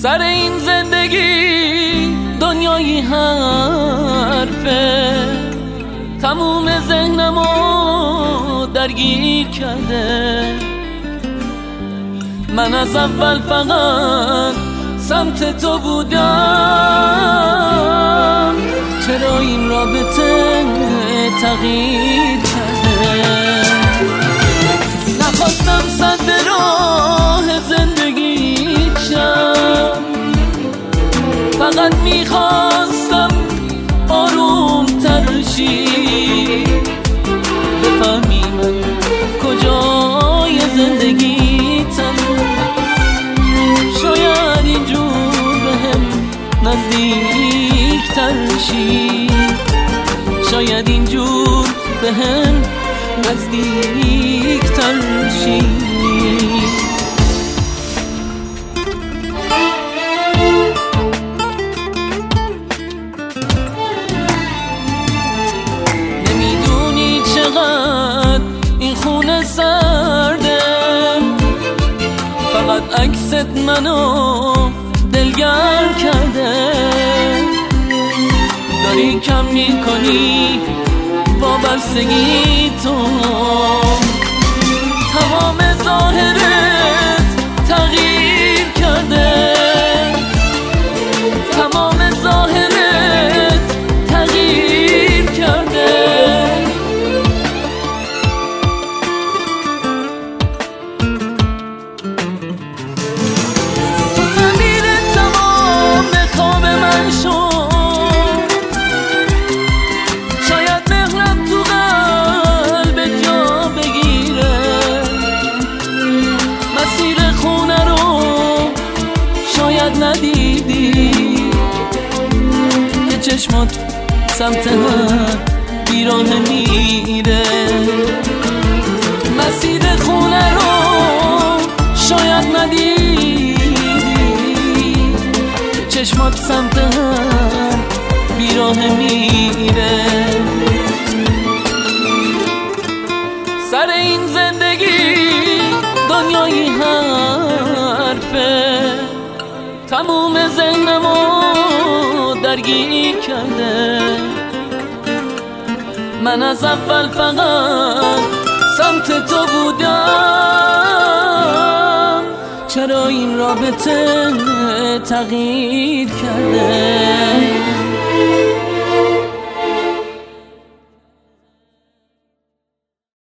سر این زندگی دنیایی حرفه، تموم ذهنمو درگیر کرده. من از اول فقط سمت تو بودم، چرا این رابطه تغییر کرده؟ نخواستم صد راه زندگی شم، فقط میخواستم آروم تر شی، بفهمی من کجای زندگیتم. شاید اینجور بهم نزدیک تر شی، شاید اینجور بهم نزدیک تر شی. نمیدونی چقدر این خونه سرده، فقط عکست منو دلگر کرده. داری کم میکنی وابستگی تو، تمام ظاهرت تغییر کرده، تمام ظاهرت تغییر کرده. تو تعمیر تمام خواب من شد، ندیدی که چشمات سمت من بیراه میره. مسیر خونه رو شاید ندیدی که چشمات سمت من بیراه میره. سر این زندگی دنیایی حرفه، تموم ذهنمو درگیر کرده. من از اول فقط سمت تو بودم، چرا این رابطه تغییر کرده؟